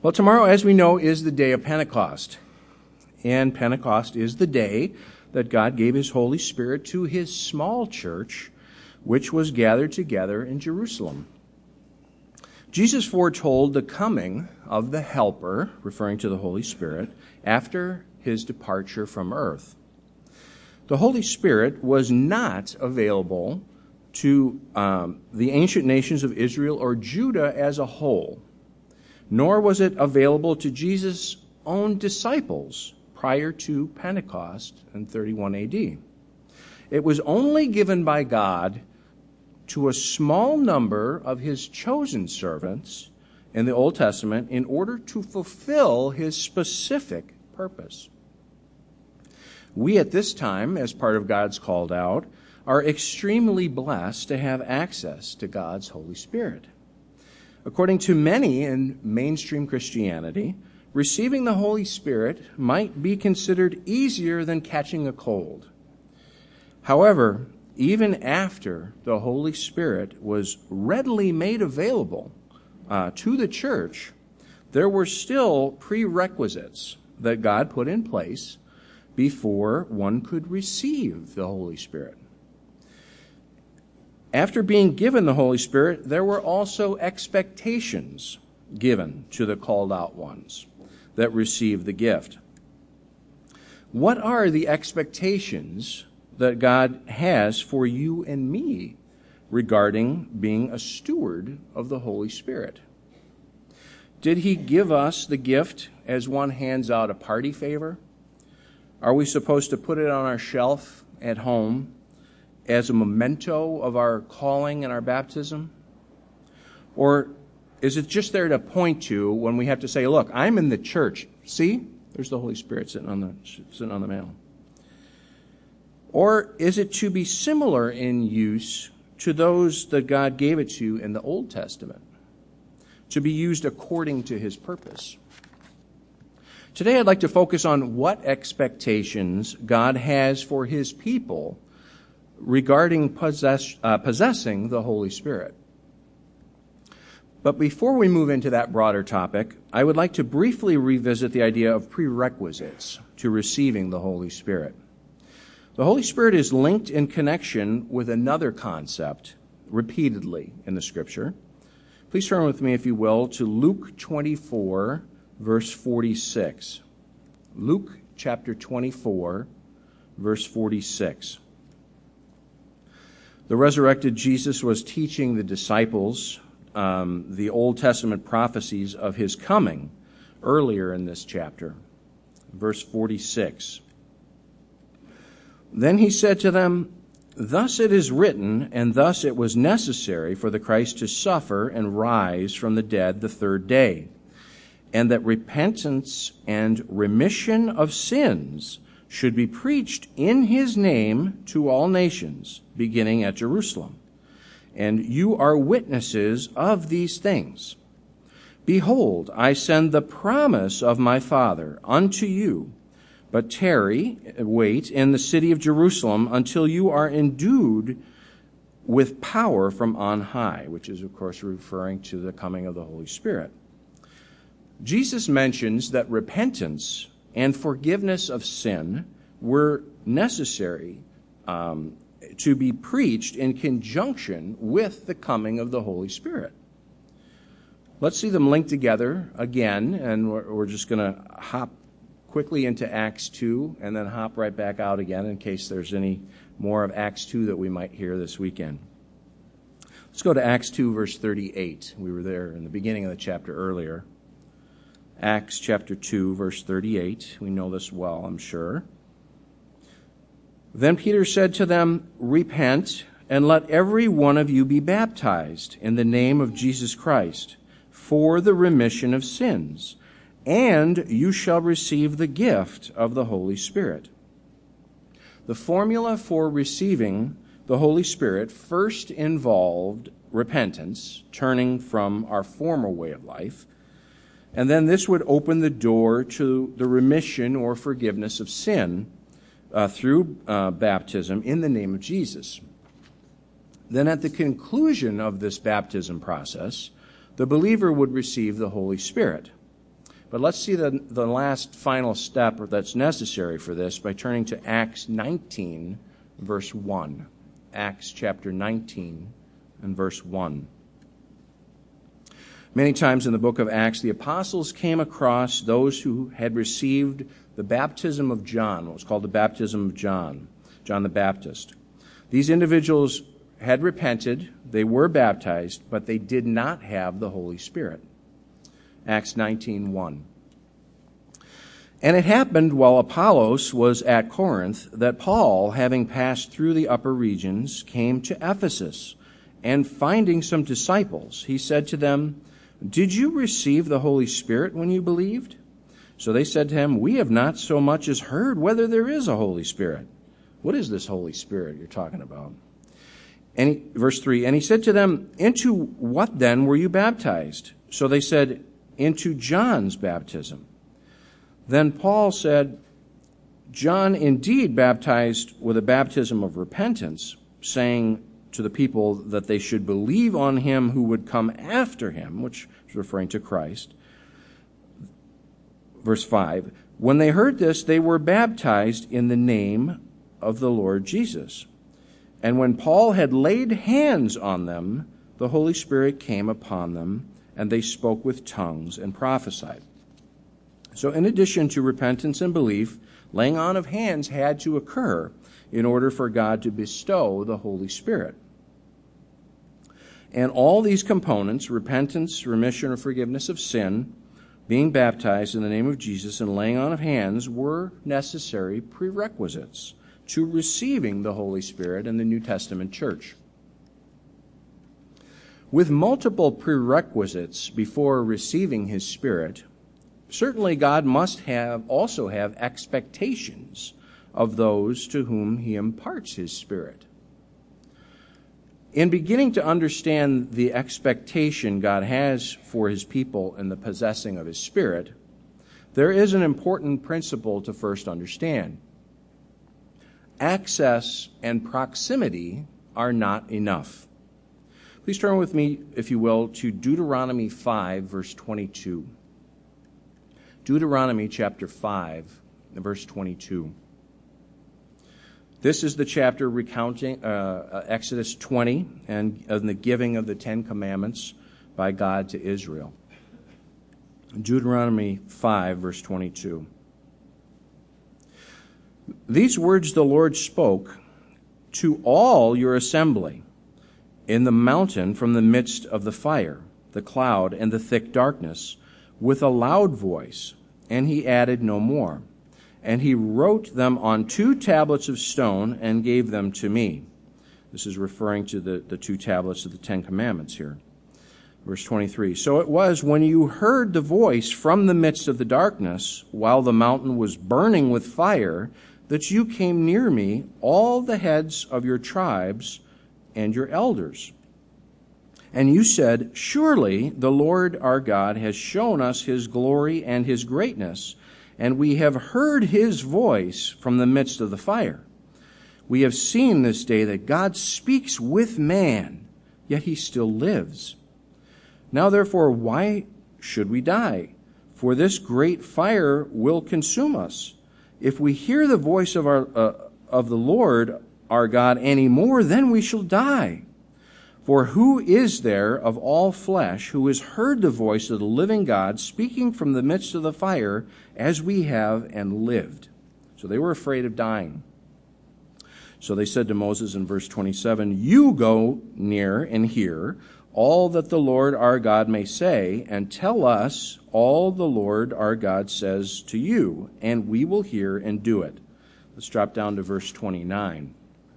Well, tomorrow, as we know, is the day of Pentecost. And Pentecost is the day that God gave his Holy Spirit to his small church, which was gathered together in Jerusalem. Jesus foretold the coming of the Helper, referring to the Holy Spirit, after his departure from earth. The Holy Spirit was not available to the ancient nations of Israel or Judah as a whole, nor was it available to Jesus' own disciples prior to Pentecost in 31 AD. It was only given by God to a small number of his chosen servants in the Old Testament in order to fulfill his specific purpose. We at this time, as part of God's called out, are extremely blessed to have access to God's Holy Spirit. According to many in mainstream Christianity, receiving the Holy Spirit might be considered easier than catching a cold. However, even after the Holy Spirit was readily made available to the church, there were still prerequisites that God put in place before one could receive the Holy Spirit. After being given the Holy Spirit, there were also expectations given to the called out ones that received the gift. What are the expectations that God has for you and me regarding being a steward of the Holy Spirit? Did he give us the gift as one hands out a party favor? Are we supposed to put it on our shelf at home as a memento of our calling and our baptism? Or is it just there to point to when we have to say, look, I'm in the church. See, there's the Holy Spirit sitting on the mantle. Or is it to be similar in use to those that God gave it to in the Old Testament, to be used according to his purpose? Today I'd like to focus on what expectations God has for his people regarding possessing the Holy Spirit. But before we move into that broader topic, I would like to briefly revisit the idea of prerequisites to receiving the Holy Spirit. The Holy Spirit is linked in connection with another concept repeatedly in the Scripture. Please turn with me, if you will, to Luke 24, verse 46. Luke chapter 24, verse 46. The resurrected Jesus was teaching the disciples the Old Testament prophecies of his coming earlier in this chapter. Verse 46. Then he said to them, "Thus it is written, and thus it was necessary for the Christ to suffer and rise from the dead the third day, and that repentance and remission of sins should be preached in his name to all nations, beginning at Jerusalem. And you are witnesses of these things. Behold, I send the promise of my Father unto you, but wait in the city of Jerusalem until you are endued with power from on high," which is, of course, referring to the coming of the Holy Spirit. Jesus mentions that repentance and forgiveness of sin were necessary to be preached in conjunction with the coming of the Holy Spirit. Let's see them linked together again, and we're just going to hop quickly into Acts 2 and then hop right back out again in case there's any more of Acts 2 that we might hear this weekend. Let's go to Acts 2, verse 38. We were there in the beginning of the chapter earlier. Acts chapter 2, verse 38. We know this well, I'm sure. Then Peter said to them, "Repent, and let every one of you be baptized in the name of Jesus Christ for the remission of sins, and you shall receive the gift of the Holy Spirit." The formula for receiving the Holy Spirit first involved repentance, turning from our former way of life, and then this would open the door to the remission or forgiveness of sin through baptism in the name of Jesus. Then at the conclusion of this baptism process, the believer would receive the Holy Spirit. But let's see the last final step that's necessary for this by turning to Acts 19, verse 1. Acts chapter 19 and verse 1. Many times in the book of Acts, the apostles came across those who had received the baptism of John, what was called the baptism of John the Baptist. These individuals had repented, they were baptized, but they did not have the Holy Spirit. Acts 19:1. And it happened while Apollos was at Corinth that Paul, having passed through the upper regions, came to Ephesus, and finding some disciples, he said to them, "Did you receive the Holy Spirit when you believed?" So they said to him, "We have not so much as heard whether there is a Holy Spirit." What is this Holy Spirit you're talking about? Verse 3, and he said to them, "Into what then were you baptized?" So they said, "Into John's baptism." Then Paul said, "John indeed baptized with a baptism of repentance, saying to the people that they should believe on him who would come after him," which is referring to Christ. Verse 5, when they heard this, they were baptized in the name of the Lord Jesus. And when Paul had laid hands on them, the Holy Spirit came upon them, and they spoke with tongues and prophesied. So in addition to repentance and belief, laying on of hands had to occur in order for God to bestow the Holy Spirit. And all these components, repentance, remission or forgiveness of sin, being baptized in the name of Jesus, and laying on of hands, were necessary prerequisites to receiving the Holy Spirit in the New Testament church. With multiple prerequisites before receiving his Spirit, certainly God must also have expectations of those to whom he imparts his Spirit. In beginning to understand the expectation God has for his people in the possessing of his Spirit, there is an important principle to first understand. Access and proximity are not enough. Please turn with me, if you will, to Deuteronomy 5, verse 22. Deuteronomy chapter 5, verse 22. This is the chapter recounting Exodus 20 and the giving of the Ten Commandments by God to Israel. Deuteronomy 5, verse 22. These words the Lord spoke to all your assembly in the mountain from the midst of the fire, the cloud, and the thick darkness, with a loud voice, and he added no more. And he wrote them on 2 tablets of stone and gave them to me. This is referring to the 2 tablets of the 10 Commandments here. Verse 23, so it was when you heard the voice from the midst of the darkness, while the mountain was burning with fire, that you came near me, all the heads of your tribes and your elders. And you said, surely the Lord our God has shown us his glory and his greatness, and we have heard his voice from the midst of the fire. We have seen this day that God speaks with man, yet he still lives. Now therefore, why should we die? For this great fire will consume us. If we hear the voice of the Lord our God any more, then we shall die. For who is there of all flesh who has heard the voice of the living God speaking from the midst of the fire as we have and lived? So they were afraid of dying. So they said to Moses in verse 27, you go near and hear all that the Lord our God may say, and tell us all the Lord our God says to you, and we will hear and do it. Let's drop down to verse 29.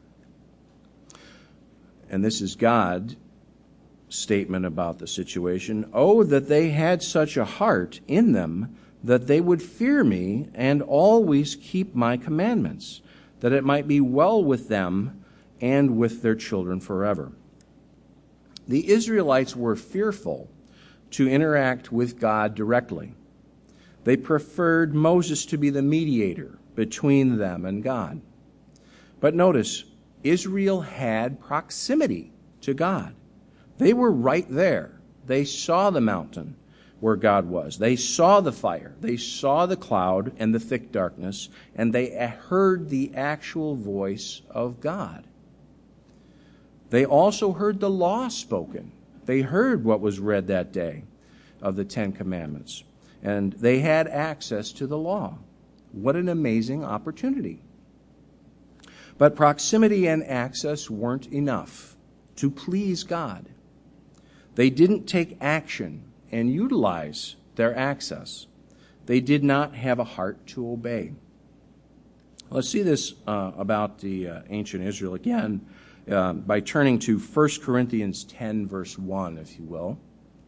And this is God's statement about the situation. Oh, that they had such a heart in them that they would fear me and always keep my commandments, that it might be well with them and with their children forever. The Israelites were fearful to interact with God directly. They preferred Moses to be the mediator between them and God. But notice, Israel had proximity to God. They were right there. They saw the mountain. where God was. They saw the fire, they saw the cloud and the thick darkness, and they heard the actual voice of God. They also heard the law spoken. They heard what was read that day of the Ten Commandments, and they had access to the law. What an amazing opportunity. But proximity and access weren't enough to please God. They didn't take action and utilize their access. They did not have a heart to obey. Let's see this about the ancient Israel again by turning to 1 Corinthians 10, verse 1, if you will.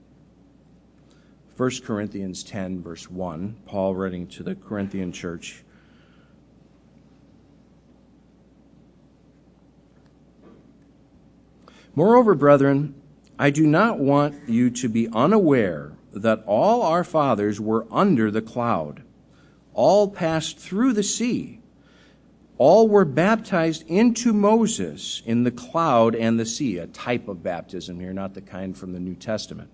1 Corinthians 10, verse 1, Paul writing to the Corinthian church. Moreover, brethren, I do not want you to be unaware that all our fathers were under the cloud. All passed through the sea. All were baptized into Moses in the cloud and the sea, a type of baptism here, not the kind from the New Testament.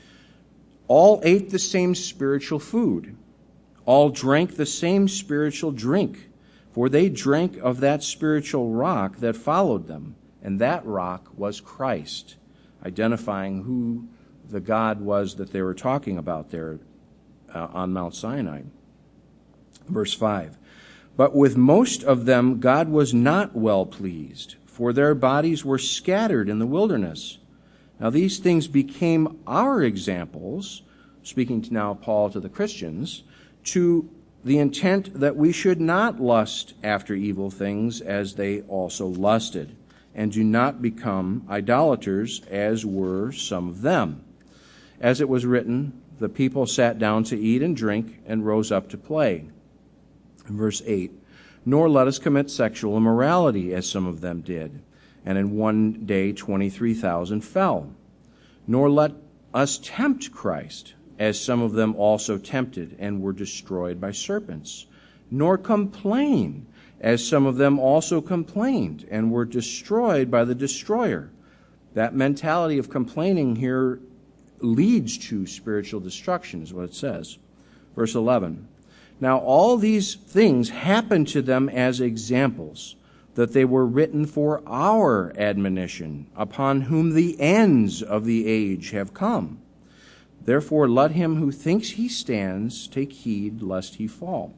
All ate the same spiritual food. All drank the same spiritual drink, for they drank of that spiritual rock that followed them, and that rock was Christ, identifying who the God was that they were talking about there on Mount Sinai. Verse 5, but with most of them God was not well pleased, for their bodies were scattered in the wilderness. Now these things became our examples, speaking now Paul to the Christians, to the intent that we should not lust after evil things as they also lusted, and do not become idolaters as were some of them. As it was written, the people sat down to eat and drink and rose up to play. Verse 8, nor let us commit sexual immorality as some of them did, and in one day 23,000 fell. Nor let us tempt Christ, as some of them also tempted and were destroyed by serpents. Nor complain, as some of them also complained and were destroyed by the destroyer. That mentality of complaining here leads to spiritual destruction, is what it says. Verse 11, now all these things happened to them as examples, that they were written for our admonition, upon whom the ends of the age have come. Therefore let him who thinks he stands take heed lest he fall.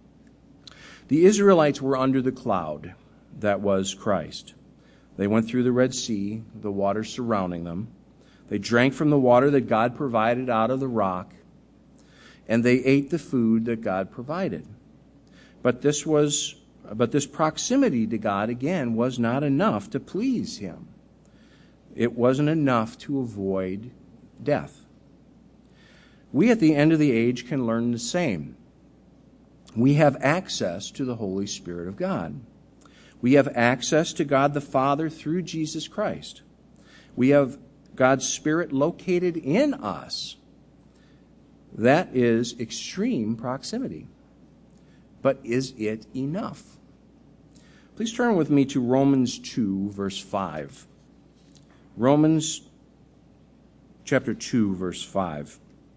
The Israelites were under the cloud that was Christ. They went through the Red Sea, the water surrounding them. They drank from the water that God provided out of the rock, and they ate the food that God provided. But this proximity to God, again, was not enough to please him. It wasn't enough to avoid death. We at the end of the age can learn the same. We have access to the Holy Spirit of God. We have access to God the Father through Jesus Christ. We have God's Spirit located in us. That is extreme proximity. But is it enough? Please turn with me to Romans 2, verse 5. Romans chapter 2, verse 5.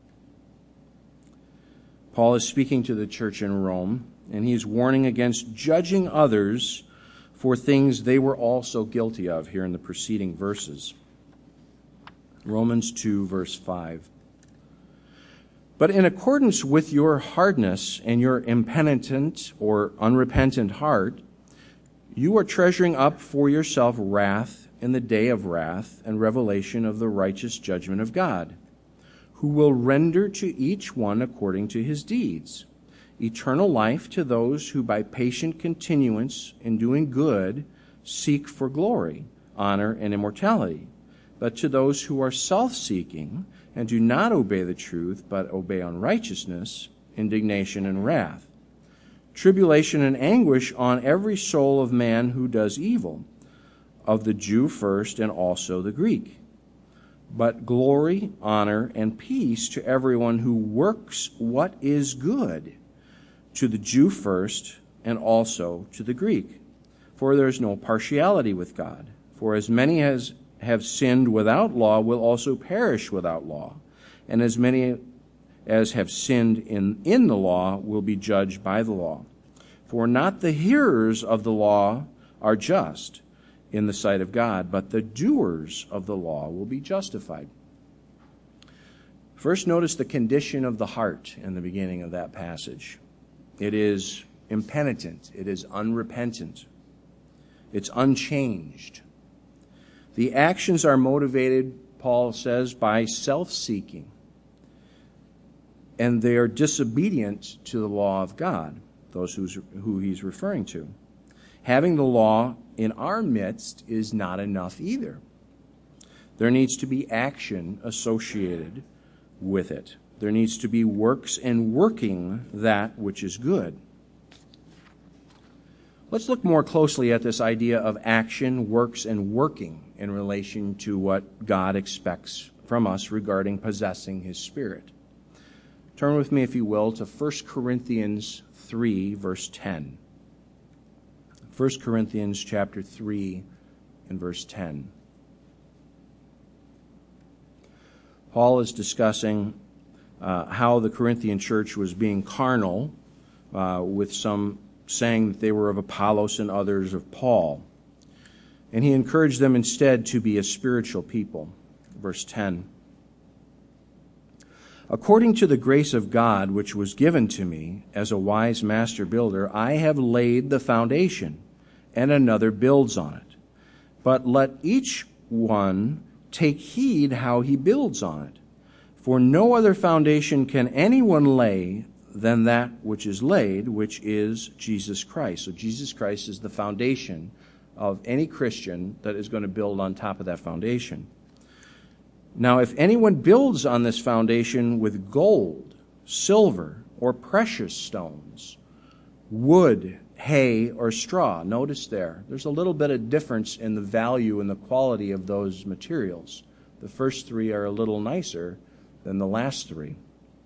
Paul is speaking to the church in Rome, and he's warning against judging others for things they were also guilty of here in the preceding verses. Romans 2, verse 5. But in accordance with your hardness and your impenitent or unrepentant heart, you are treasuring up for yourself wrath in the day of wrath and revelation of the righteous judgment of God, who will render to each one according to his deeds. Eternal life to those who by patient continuance in doing good seek for glory, honor, and immortality. But to those who are self-seeking and do not obey the truth, but obey unrighteousness, indignation and wrath. Tribulation and anguish on every soul of man who does evil, of the Jew first and also the Greek. But glory, honor, and peace to everyone who works what is good, to the Jew first and also to the Greek. For there is no partiality with God. For as many as have sinned without law will also perish without law. And as many as have sinned in the law will be judged by the law. For not the hearers of the law are just in the sight of God, but the doers of the law will be justified. First, notice the condition of the heart in the beginning of that passage. It is impenitent. It is unrepentant. It's unchanged. The actions are motivated, Paul says, by self-seeking. And they are disobedient to the law of God, those who he's referring to. Having the law in our midst is not enough either. There needs to be action associated with it. There needs to be works and working that which is good. Let's look more closely at this idea of action, works, and working in relation to what God expects from us regarding possessing His Spirit. Turn with me, if you will, to 1 Corinthians 3, verse 10. 1 Corinthians chapter 3 and verse 10. Paul is discussing how the Corinthian church was being carnal, with some saying that they were of Apollos and others of Paul. And he encouraged them instead to be a spiritual people. Verse 10. According to the grace of God which was given to me as a wise master builder, I have laid the foundation, and another builds on it. But let each one take heed how he builds on it. For no other foundation can anyone lay than that which is laid, which is Jesus Christ. So Jesus Christ is the foundation of any Christian that is going to build on top of that foundation. Now, if anyone builds on this foundation with gold, silver, or precious stones, wood, hay, or straw, notice there's a little bit of difference in the value and the quality of those materials. The first three are a little nicer than the last three.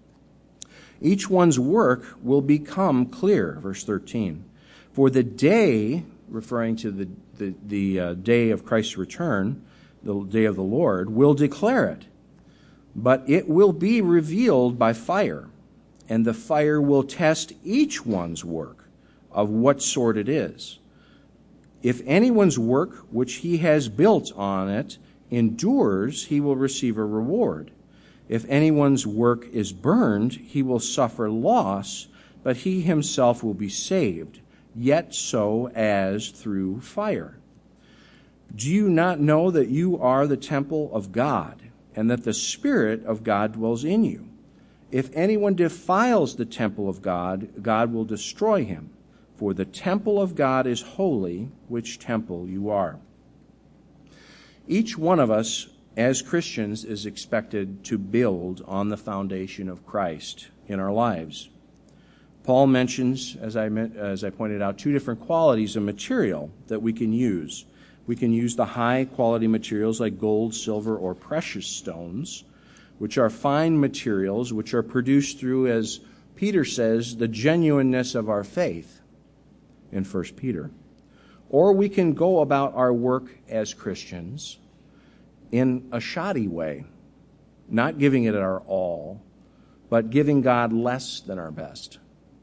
Each one's work will become clear, verse 13. For the day, referring to the day of Christ's return, the day of the Lord, will declare it. But it will be revealed by fire, and the fire will test each one's work of what sort it is. If anyone's work which he has built on it endures, he will receive a reward. If anyone's work is burned, he will suffer loss, but he himself will be saved, yet so as through fire. Do you not know that you are the temple of God, and that the Spirit of God dwells in you? If anyone defiles the temple of God, God will destroy him. For the temple of God is holy, which temple you are. Each one of us, as Christians, is expected to build on the foundation of Christ in our lives. Paul mentions, as I pointed out, two different qualities of material that we can use. We can use the high-quality materials like gold, silver, or precious stones, which are fine materials, which are produced through, as Peter says, the genuineness of our faith in 1 Peter. Or we can go about our work as Christians in a shoddy way, not giving it our all, but giving God less than our best.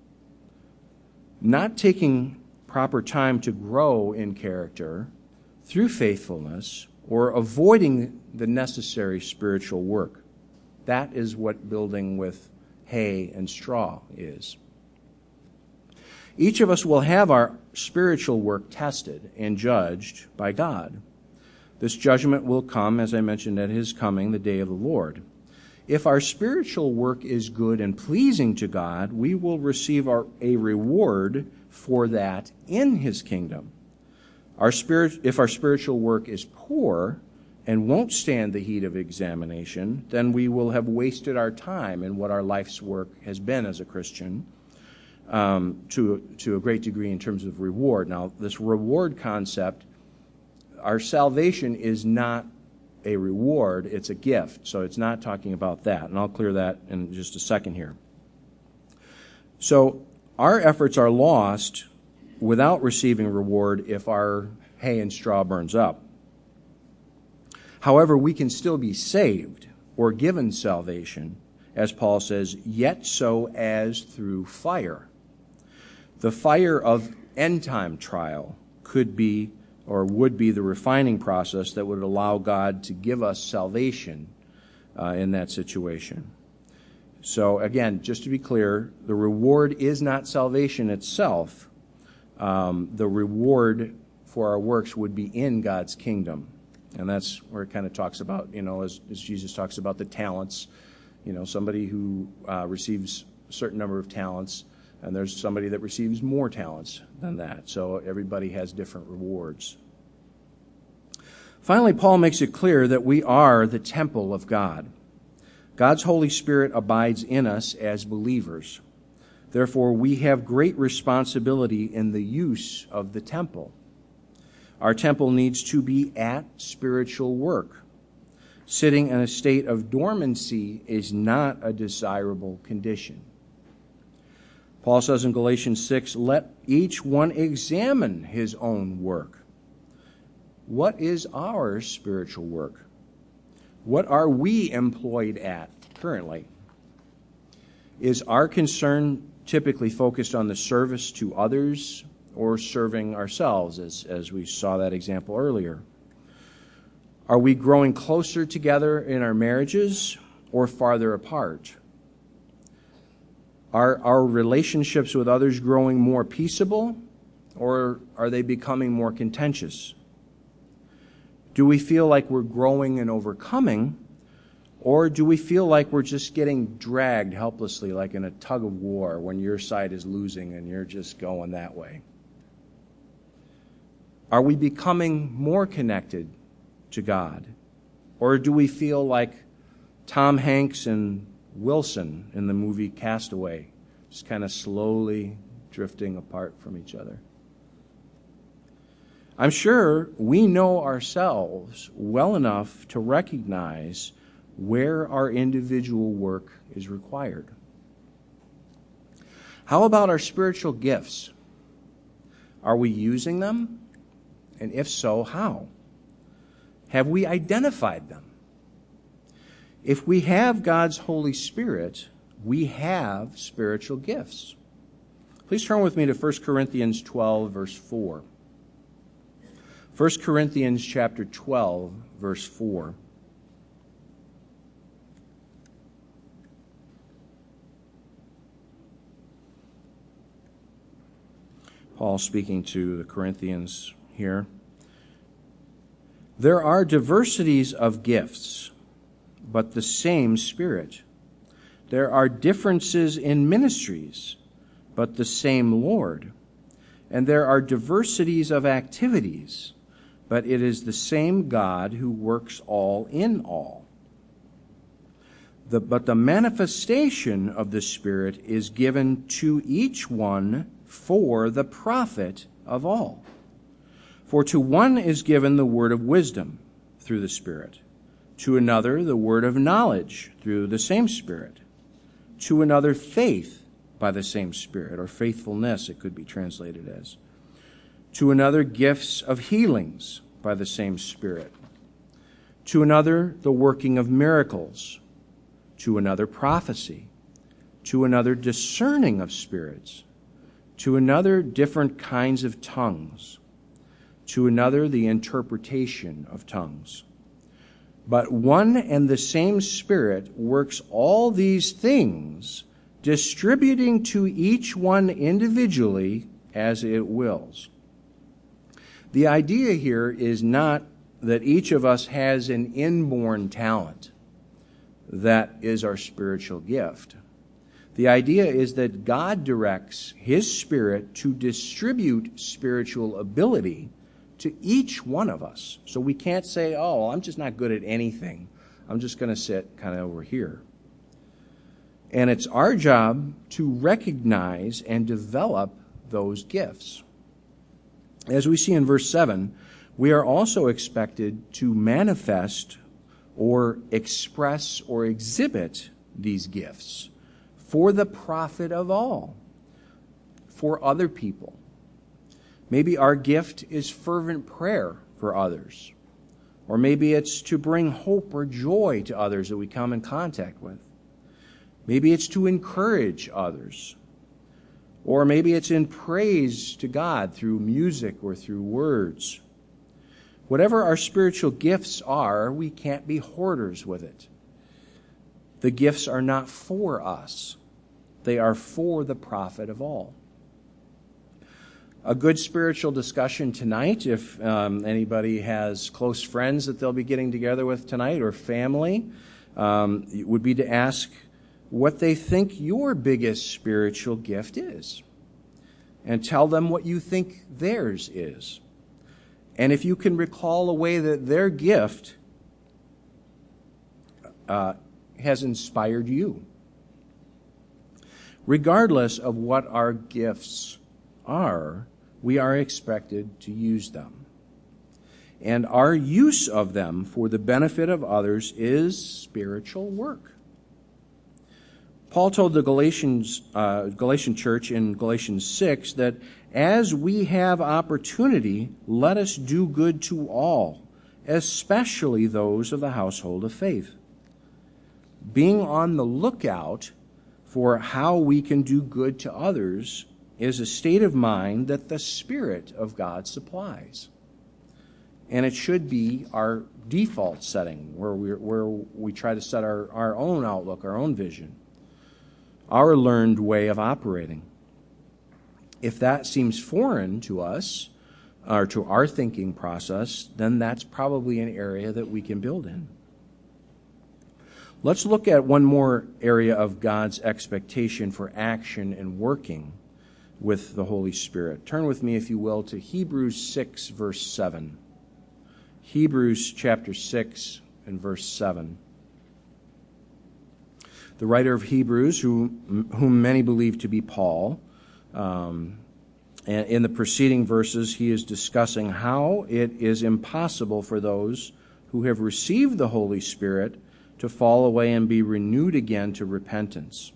Not taking proper time to grow in character through faithfulness, or avoiding the necessary spiritual work. That is what building with hay and straw is. Each of us will have our spiritual work tested and judged by God. This judgment will come, as I mentioned, at His coming, the day of the Lord. If our spiritual work is good and pleasing to God, we will receive a reward for that in His kingdom. If our spiritual work is poor and won't stand the heat of examination, then we will have wasted our time in what our life's work has been as a Christian, to a great degree in terms of reward. Now, this reward concept, our salvation is not a reward, it's a gift. So it's not talking about that. And I'll clear that in just a second here. So our efforts are lost without receiving reward if our hay and straw burns up. However, we can still be saved or given salvation as Paul says, yet so as through fire. The fire of end-time trial could be or would be the refining process that would allow God to give us salvation in that situation. So again, just to be clear, the reward is not salvation itself. The reward for our works would be in God's kingdom. And that's where it kind of talks about, as Jesus talks about the talents, somebody who receives a certain number of talents, and there's somebody that receives more talents than that. So everybody has different rewards. Finally, Paul makes it clear that we are the temple of God. God's Holy Spirit abides in us as believers. Therefore, we have great responsibility in the use of the temple. Our temple needs to be at spiritual work. Sitting in a state of dormancy is not a desirable condition. Paul says in Galatians 6, let each one examine his own work. What is our spiritual work? What are we employed at currently? Is our concern typically focused on the service to others or serving ourselves, as we saw that example earlier? Are we growing closer together in our marriages or farther apart? Are our relationships with others growing more peaceable, or are they becoming more contentious? Do we feel like we're growing and overcoming, or do we feel like we're just getting dragged helplessly, like in a tug of war, when your side is losing and you're just going that way? Are we becoming more connected to God? Or do we feel like Tom Hanks and Wilson in the movie Castaway, just kind of slowly drifting apart from each other? I'm sure we know ourselves well enough to recognize where our individual work is required. How about our spiritual gifts? Are we using them? And if so, how? Have we identified them? If we have God's Holy Spirit, we have spiritual gifts. Please turn with me to 1 Corinthians 12, verse 4. 1 Corinthians chapter 12, verse 4. Paul speaking to the Corinthians here. There are diversities of gifts, but the same Spirit. There are differences in ministries, but the same Lord. And there are diversities of activities, but it is the same God who works all in all. But the manifestation of the Spirit is given to each one for the profit of all. For to one is given the word of wisdom through the Spirit, to another the word of knowledge through the same Spirit, to another faith by the same Spirit, or faithfulness it could be translated as, to another gifts of healings by the same Spirit, to another the working of miracles, to another prophecy, to another discerning of spirits, to another different kinds of tongues, to another the interpretation of tongues. But one and the same Spirit works all these things, distributing to each one individually as it wills. The idea here is not that each of us has an inborn talent that is our spiritual gift. The idea is that God directs His Spirit to distribute spiritual ability to each one of us. So we can't say, oh, I'm just not good at anything. I'm just going to sit kind of over here. And it's our job to recognize and develop those gifts. As we see in verse 7, we are also expected to manifest or express or exhibit these gifts for the profit of all, for other people. Maybe our gift is fervent prayer for others. Or maybe it's to bring hope or joy to others that we come in contact with. Maybe it's to encourage others. Or maybe it's in praise to God through music or through words. Whatever our spiritual gifts are, we can't be hoarders with it. The gifts are not for us. They are for the profit of all. A good spiritual discussion tonight, if anybody has close friends that they'll be getting together with tonight or family, would be to ask what they think your biggest spiritual gift is. And tell them what you think theirs is. And if you can recall a way that their gift has inspired you. Regardless of what our gifts are, we are expected to use them. And our use of them for the benefit of others is spiritual work. Paul told the Galatian church in Galatians 6 that as we have opportunity, let us do good to all, especially those of the household of faith. Being on the lookout for how we can do good to others is a state of mind that the Spirit of God supplies. And it should be our default setting where we try to set our own outlook, our own vision, our learned way of operating. If that seems foreign to us, or to our thinking process, then that's probably an area that we can build in. Let's look at one more area of God's expectation for action and working with the Holy Spirit. Turn with me, if you will, to Hebrews 6, verse 7. Hebrews chapter 6 and verse 7. The writer of Hebrews, whom many believe to be Paul, and in the preceding verses, he is discussing how it is impossible for those who have received the Holy Spirit to fall away and be renewed again to repentance.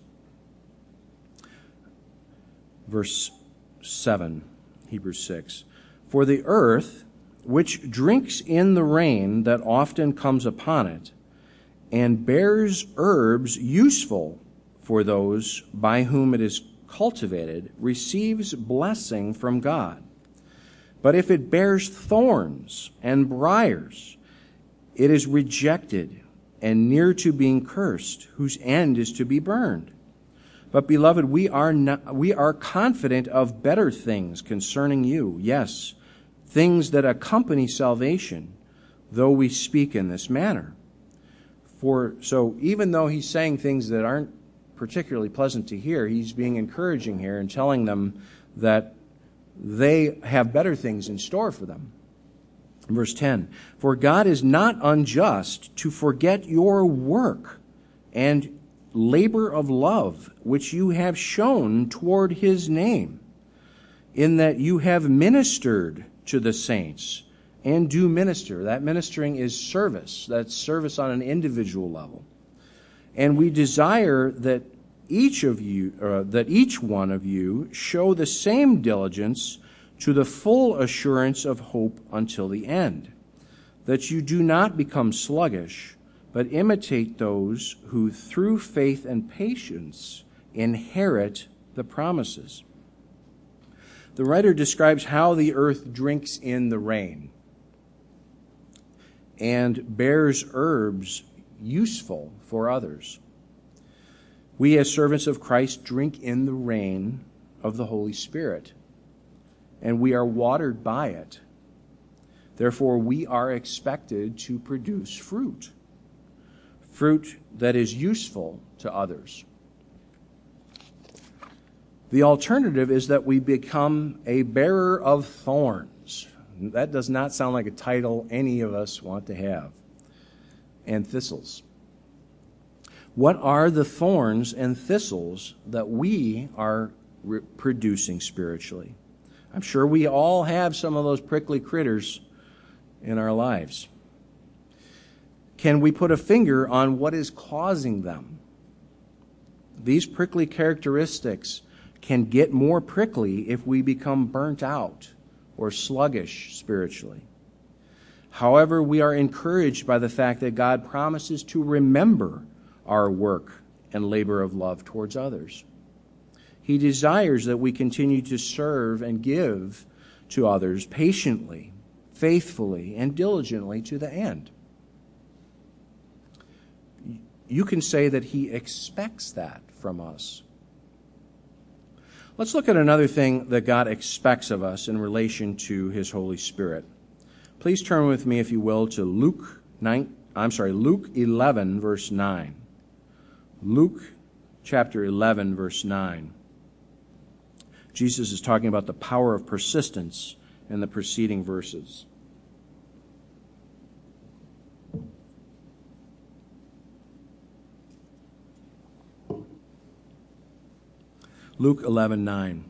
Verse 7, Hebrews 6. For the earth, which drinks in the rain that often comes upon it, and bears herbs useful for those by whom it is cultivated, receives blessing from God. But if it bears thorns and briars, it is rejected and near to being cursed, whose end is to be burned. But, beloved, we are confident of better things concerning you, yes, things that accompany salvation, though we speak in this manner. So even though he's saying things that aren't particularly pleasant to hear, he's being encouraging here and telling them that they have better things in store for them. Verse 10, for God is not unjust to forget your work and labor of love, which you have shown toward his name, in that you have ministered to the saints and do minister. That ministering is service. That's service on an individual level. And we desire that each one of you show the same diligence to the full assurance of hope until the end, that you do not become sluggish, but imitate those who through faith and patience inherit the promises. The writer describes how the earth drinks in the rain and bears herbs useful for others. We as servants of Christ drink in the rain of the Holy Spirit, and we are watered by it. Therefore, we are expected to produce fruit that is useful to others. The alternative is that we become a bearer of thorns. That does not sound like a title any of us want to have. And thistles. What are the thorns and thistles that we are producing spiritually? I'm sure we all have some of those prickly critters in our lives. Can we put a finger on what is causing them? These prickly characteristics can get more prickly if we become burnt out or sluggish spiritually. However, we are encouraged by the fact that God promises to remember our work and labor of love towards others. He desires that we continue to serve and give to others patiently, faithfully, and diligently to the end. You can say that he expects that from us. Let's look at another thing that God expects of us in relation to his Holy Spirit. Please turn with me, if you will, to Luke 11, verse 9. Luke chapter 11, verse 9. Jesus is talking about the power of persistence in the preceding verses. Luke 11:9.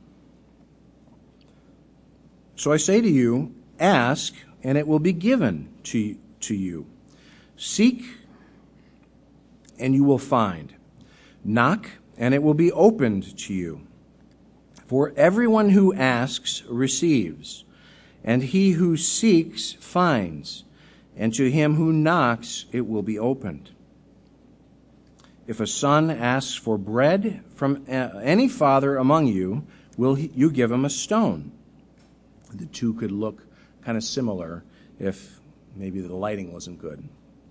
So I say to you, ask, and it will be given to you. Seek, and you will find. Knock, and it will be opened to you. For everyone who asks receives, and he who seeks finds, and to him who knocks it will be opened. If a son asks for bread from any father among you, will you give him a stone? The two could look kind of similar if maybe the lighting wasn't good.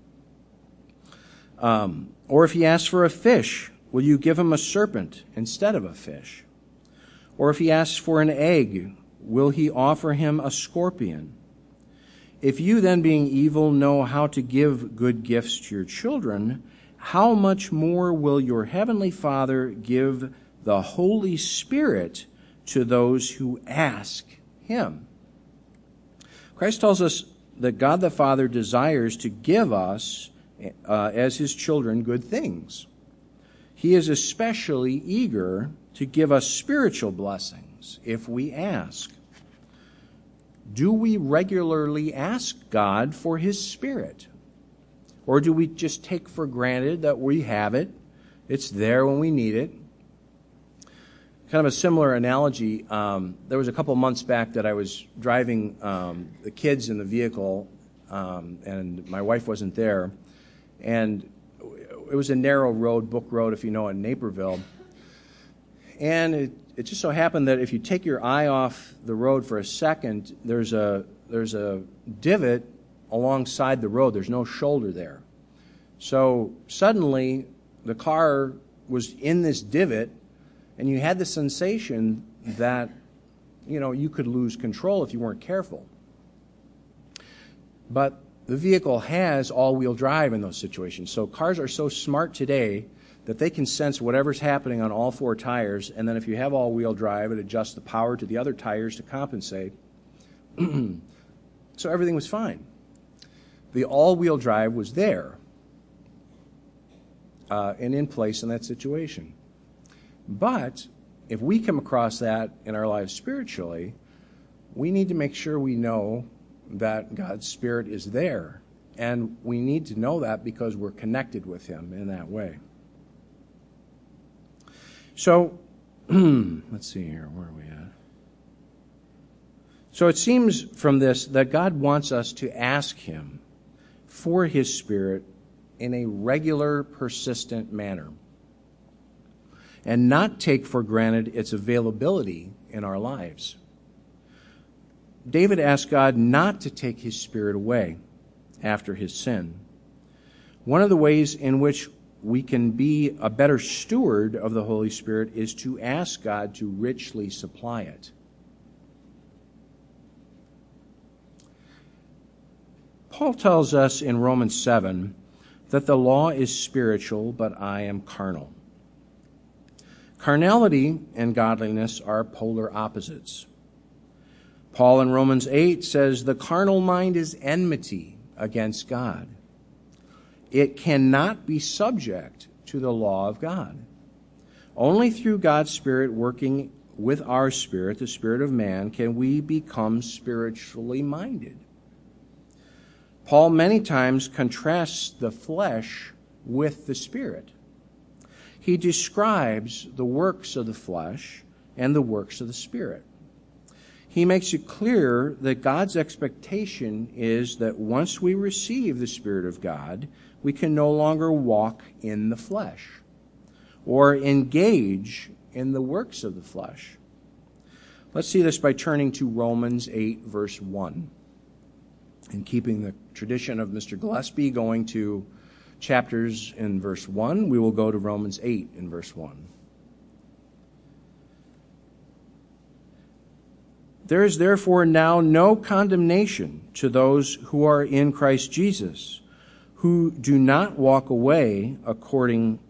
Or if he asks for a fish, will you give him a serpent instead of a fish? Or if he asks for an egg, will he offer him a scorpion? If you then, being evil, know how to give good gifts to your children, how much more will your heavenly Father give the Holy Spirit to those who ask him? Christ tells us that God the Father desires to give us, as his children, good things. He is especially eager to give us spiritual blessings if we ask. Do we regularly ask God for his Spirit? Or do we just take for granted that we have it? It's there when we need it. Kind of a similar analogy. There was a couple months back that I was driving the kids in the vehicle, and my wife wasn't there. And it was a narrow road, Book Road, if you know, in Naperville. And it just so happened that if you take your eye off the road for a second, there's a divot alongside the road. There's no shoulder there. So suddenly the car was in this divot, and you had the sensation that, you could lose control if you weren't careful. But the vehicle has all-wheel drive in those situations. So cars are so smart today that they can sense whatever's happening on all four tires, and then if you have all-wheel drive, it adjusts the power to the other tires to compensate. So everything was fine. The all-wheel drive was there and in place in that situation. But if we come across that in our lives spiritually, we need to make sure we know that God's Spirit is there. And we need to know that because we're connected with him in that way. So, let's see here. Where are we at? So it seems from this that God wants us to ask him for his Spirit in a regular, persistent manner, and not take for granted its availability in our lives. David asked God not to take his Spirit away after his sin. One of the ways in which we can be a better steward of the Holy Spirit is to ask God to richly supply it. Paul tells us in Romans 7 that the law is spiritual, but I am carnal. Carnality and godliness are polar opposites. Paul in Romans 8 says the carnal mind is enmity against God. It cannot be subject to the law of God. Only through God's Spirit working with our spirit, the spirit of man, can we become spiritually minded. Paul many times contrasts the flesh with the Spirit. He describes the works of the flesh and the works of the Spirit. He makes it clear that God's expectation is that once we receive the Spirit of God, we can no longer walk in the flesh. or engage in the works of the flesh. Let's see this by turning to Romans 8, verse 1. And keeping the tradition of Mr. Gillespie going to chapters in verse 1, we will go to Romans 8 in verse 1. There is therefore now no condemnation to those who are in Christ Jesus, who do not walk according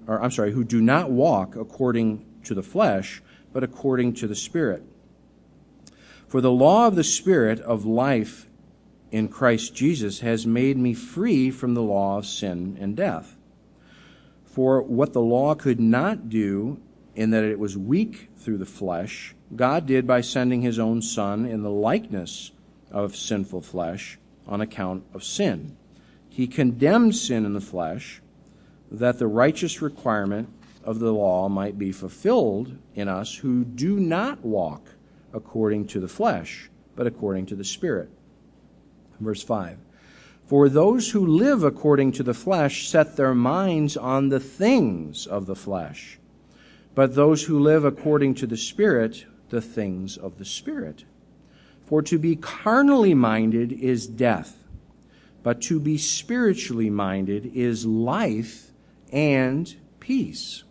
to the flesh, but according to the Spirit. For the law of the Spirit of life in Christ Jesus has made me free from the law of sin and death. For what the law could not do, in that it was weak through the flesh, God did by sending his own Son in the likeness of sinful flesh on account of sin. He condemned sin in the flesh, that the righteous requirement of the law might be fulfilled in us who do not walk according to the flesh, but according to the Spirit. Verse 5. For those who live according to the flesh set their minds on the things of the flesh, but those who live according to the Spirit, the things of the Spirit. For to be carnally minded is death, but to be spiritually minded is life and peace.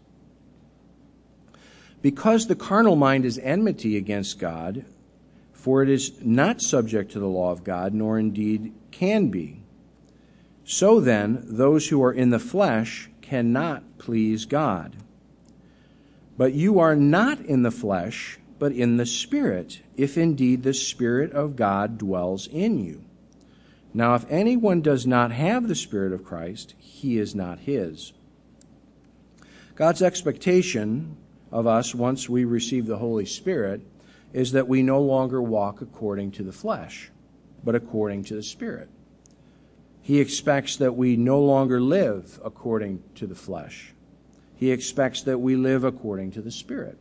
Because the carnal mind is enmity against God, for it is not subject to the law of God, nor indeed can be. So then, those who are in the flesh cannot please God. But you are not in the flesh, but in the Spirit, if indeed the Spirit of God dwells in you. Now, if anyone does not have the Spirit of Christ, he is not his. God's expectation of us once we receive the Holy Spirit is that we no longer walk according to the flesh, but according to the Spirit. He expects that we no longer live according to the flesh. He expects that we live according to the Spirit.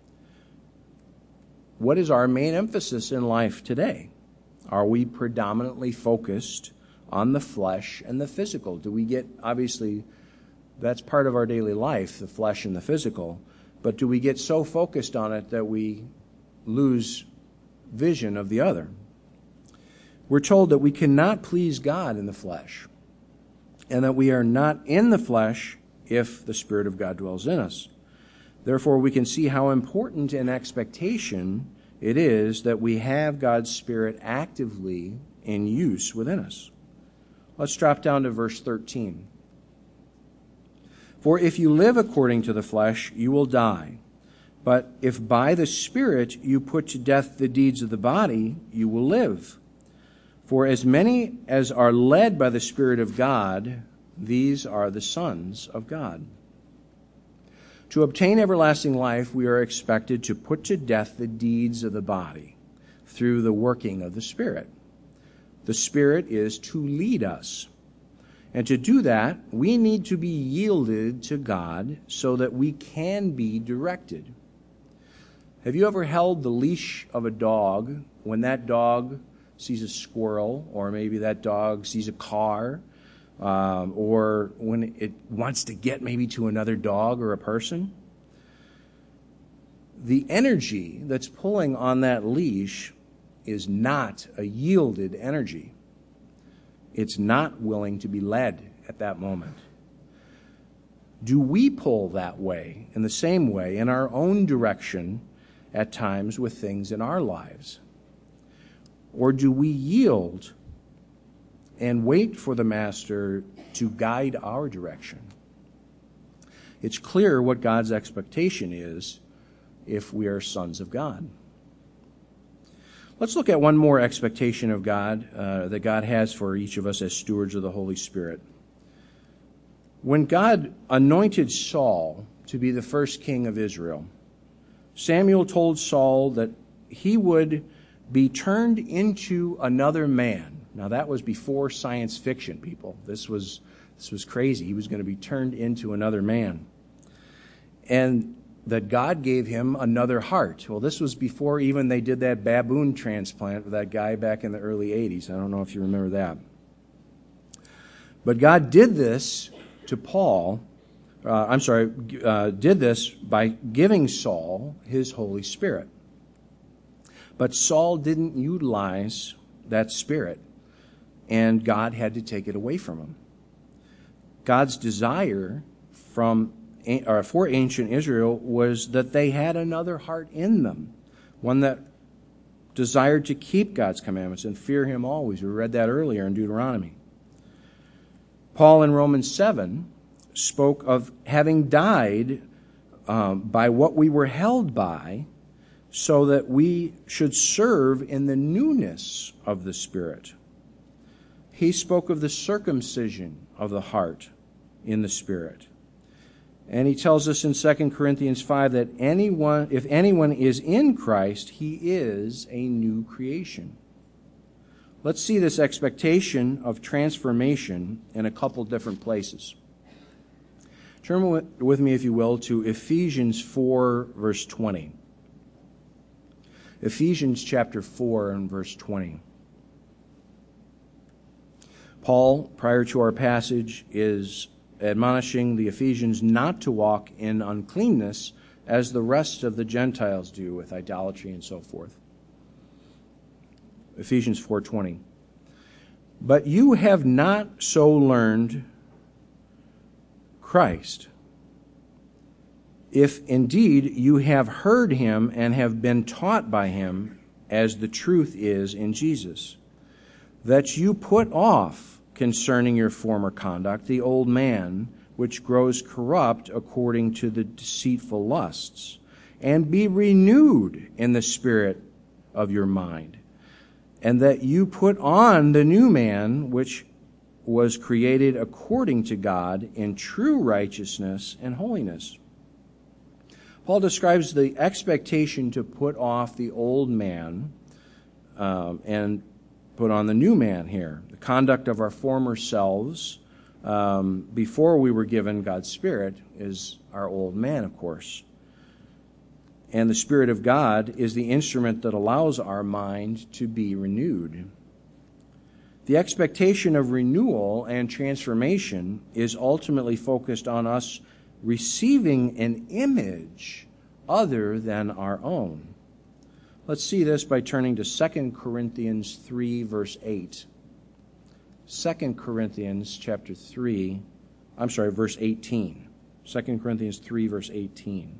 What is our main emphasis in life today? Are we predominantly focused on the flesh and the physical? Do we get, obviously, that's part of our daily life, the flesh and the physical, but do we get so focused on it that we lose vision of the other? We're told that we cannot please God in the flesh, and that we are not in the flesh if the Spirit of God dwells in us. Therefore, we can see how important an expectation it is that we have God's Spirit actively in use within us. Let's drop down to verse 13. For if you live according to the flesh, you will die. But if by the Spirit you put to death the deeds of the body, you will live. For as many as are led by the Spirit of God, these are the sons of God. To obtain everlasting life, we are expected to put to death the deeds of the body through the working of the Spirit. The Spirit is to lead us. And to do that, we need to be yielded to God so that we can be directed. Have you ever held the leash of a dog when that dog sees a squirrel, or maybe that dog sees a car, or when it wants to get maybe to another dog or a person? The energy that's pulling on that leash is not a yielded energy. It's not willing to be led at that moment. Do we pull that way, in the same way, in our own direction at times with things in our lives? Or do we yield and wait for the Master to guide our direction? It's clear what God's expectation is if we are sons of God. Let's look at one more expectation of God that God has for each of us as stewards of the Holy Spirit. When God anointed Saul to be the first king of Israel, Samuel told Saul that he would be turned into another man. Now that was before science fiction, people. This was crazy. He was going to be turned into another man. And that God gave him another heart. Well, this was before even they did that baboon transplant with that guy back in the early 80s. I don't know if you remember that. But God did this to Paul, did this by giving Saul his Holy Spirit. But Saul didn't utilize that Spirit, and God had to take it away from him. God's desire for ancient Israel was that they had another heart in them, one that desired to keep God's commandments and fear Him always. We read that earlier in Deuteronomy. Paul in Romans 7 spoke of having died by what we were held by, so that we should serve in the newness of the Spirit. He spoke of the circumcision of the heart in the Spirit. And he tells us in 2 Corinthians 5 that if anyone is in Christ, he is a new creation. Let's see this expectation of transformation in a couple different places. Turn with me, if you will, to Ephesians 4, verse 20. Ephesians chapter 4 and verse 20. Paul, prior to our passage, is admonishing the Ephesians not to walk in uncleanness as the rest of the Gentiles do, with idolatry and so forth. Ephesians 4:20. But you have not so learned Christ, if indeed you have heard Him and have been taught by Him, as the truth is in Jesus, that you put off concerning your former conduct the old man, which grows corrupt according to the deceitful lusts, and be renewed in the spirit of your mind, and that you put on the new man, which was created according to God in true righteousness and holiness. Paul describes the expectation to put off the old man and put on the new man here. The conduct of our former selves before we were given God's Spirit is our old man, of course. And the Spirit of God is the instrument that allows our mind to be renewed. The expectation of renewal and transformation is ultimately focused on us receiving an image other than our own. Let's see this by turning to 2 Corinthians 3, verse 8. 2 Corinthians chapter 3, verse 18. 2 Corinthians 3, verse 18.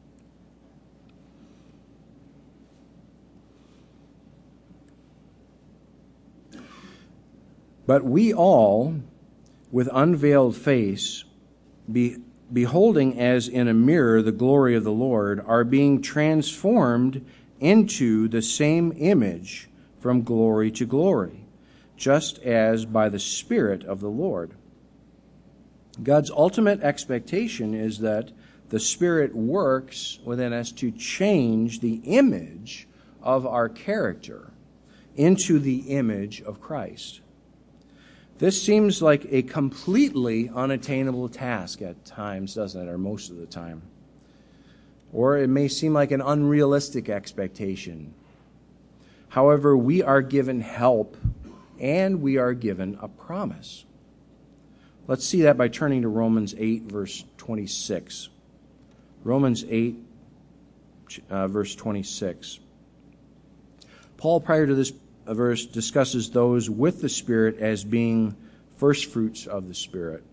But we all, with unveiled face, beholding as in a mirror the glory of the Lord, are being transformed into the same image from glory to glory, just as by the Spirit of the Lord. God's ultimate expectation is that the Spirit works within us to change the image of our character into the image of Christ. This seems like a completely unattainable task at times, doesn't it, or most of the time? Or it may seem like an unrealistic expectation. However, we are given help and we are given a promise. Let's see that by turning to Romans 8, verse 26. Romans 8, verse 26. Paul, prior to this verse, discusses those with the Spirit as being first fruits of the Spirit.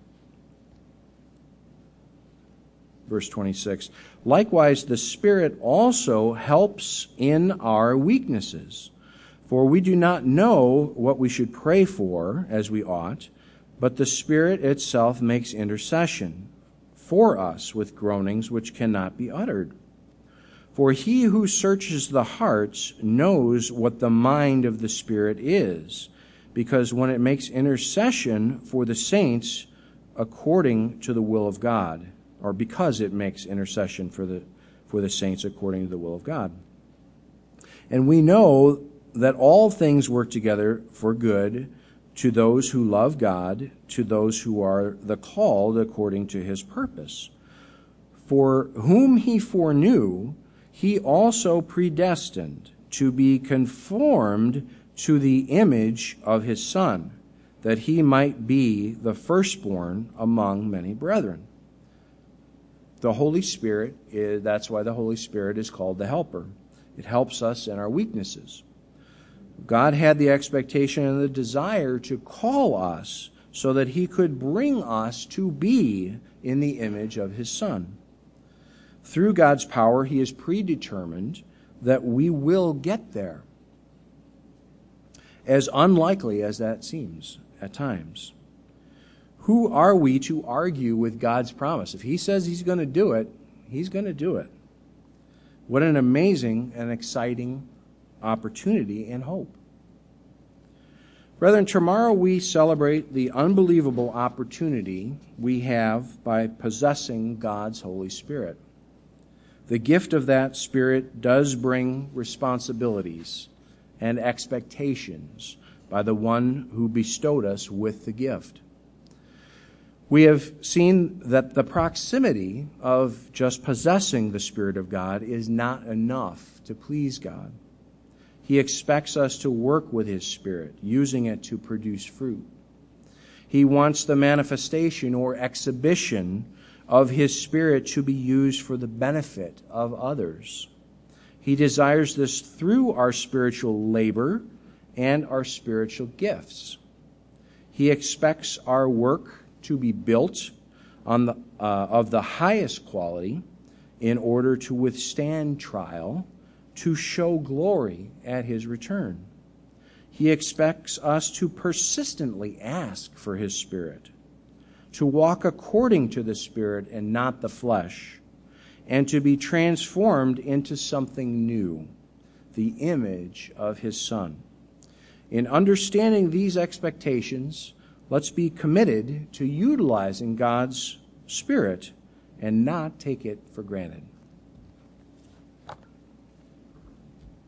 Verse 26, likewise, the Spirit also helps in our weaknesses. For we do not know what we should pray for as we ought, but the Spirit itself makes intercession for us with groanings which cannot be uttered. For he who searches the hearts knows what the mind of the Spirit is, because when it makes intercession for the saints according to the will of God, or because it makes intercession for the saints according to the will of God. And we know that all things work together for good to those who love God, to those who are the called according to His purpose. For whom He foreknew, He also predestined to be conformed to the image of His Son, that He might be the firstborn among many brethren. The Holy Spirit, that's why the Holy Spirit is called the Helper. It helps us in our weaknesses. God had the expectation and the desire to call us so that he could bring us to be in the image of his Son. Through God's power, he has predetermined that we will get there, as unlikely as that seems at times. Who are we to argue with God's promise? If he says he's going to do it, he's going to do it. What an amazing and exciting opportunity and hope. Brethren, tomorrow we celebrate the unbelievable opportunity we have by possessing God's Holy Spirit. The gift of that Spirit does bring responsibilities and expectations by the one who bestowed us with the gift. We have seen that the proximity of just possessing the Spirit of God is not enough to please God. He expects us to work with his Spirit, using it to produce fruit. He wants the manifestation or exhibition of his Spirit to be used for the benefit of others. He desires this through our spiritual labor and our spiritual gifts. He expects our work to be built on of the highest quality in order to withstand trial, to show glory at his return. He expects us to persistently ask for his Spirit, to walk according to the Spirit and not the flesh, and to be transformed into something new, the image of his Son. In understanding these expectations, let's be committed to utilizing God's Spirit and not take it for granted.